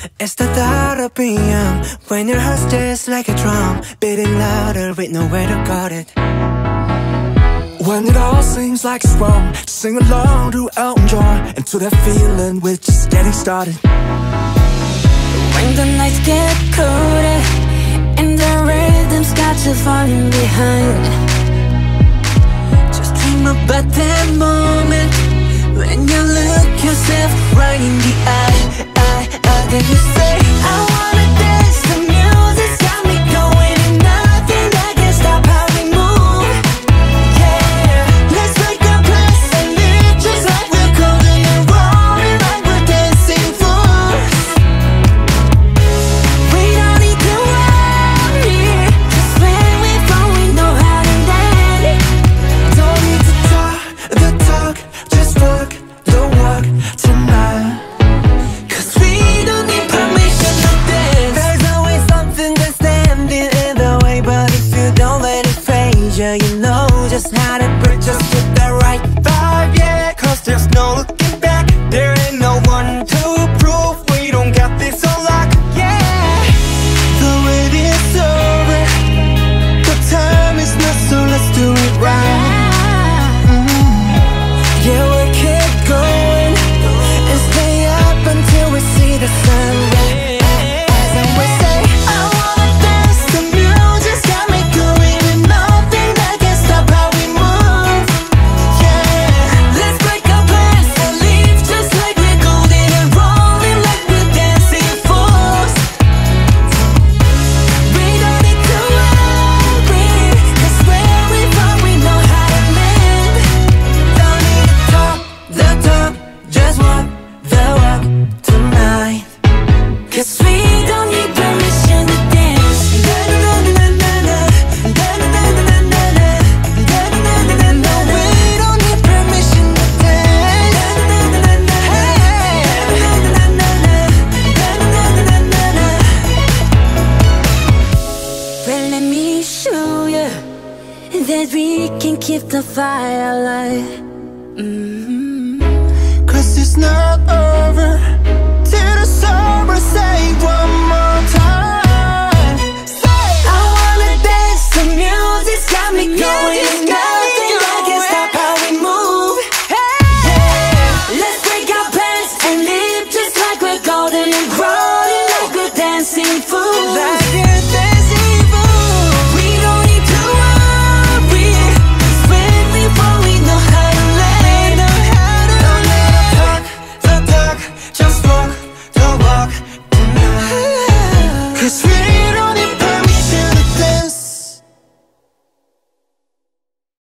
It's the thought of being young when your heart's just like a drum, beating louder with nowhere to guard it. When it all seems like it's wrong, sing along to Elton John and to that feeling we're just getting started. When the nights get colder and the rhythm's got you falling behind, Just dream about that moment when you look yourself right in the eye. Then you say, I wanna dance, the music's got me going, and nothing that can stop how we move. Yeah, let's make a place and live just like we're golden and rolling like we're dancing fools. We don't need to worry, 'cause when we fall we know how to land. Don't need to talk the talk, just walk the walk tonight. Yeah, you know just how to break, just get that right vibe, yeah. 'Cause there's no looking back, there ain't no one to prove we don't got this on lock, yeah. The wait is over, the time is not, so let's do it right. Yeah, we'll keep going and stay up until we see the sunrise. And we say, I wanna dance, the music's got me going, and nothing that can stop how we move. Yeah, let's break our plans and leave just like we're golden and rolling like we're dancing fools. We don't need to worry, 'cause where we from we know how to live. Don't need to talk the talk, just walk the walk tonight. 'Cause we don't need permission to dance. We don't need permission to dance. well, let me show you that we can keep the fire alive. 'Cause it's not over till the summer. Say one more time. Say, I wanna dance, the music's got me going, and nothing that can stop how we move. Yeah, let's break our plans and live just like we're golden and rolling like we're dancing fools. Like we're dancing fools. We don't need to worry, 'cause when we fall we know how to land. Don't need to talk the talk, just walk the walk tonight. 'Cause we